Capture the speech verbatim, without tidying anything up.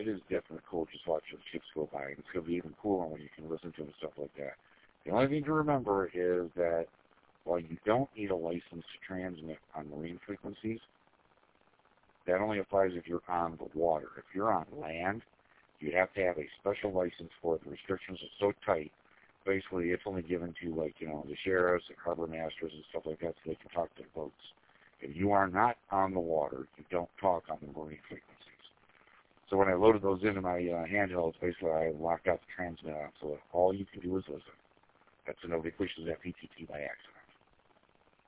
it is definitely cool just watching the ships go by, and it's going to be even cooler when you can listen to them and stuff like that. The only thing to remember is that while you don't need a license to transmit on marine frequencies, that only applies if you're on the water. If you're on land, you have to have a special license for it. The restrictions are so tight. Basically, it's only given to, like, you know, the sheriffs and harbor masters and stuff like that so they can talk to the boats. If you are not on the water, you don't talk on the marine frequencies. So when I loaded those into my uh, handheld, basically I locked out the transmit on, so all you can do is listen. That's so nobody pushes that P T T by accident.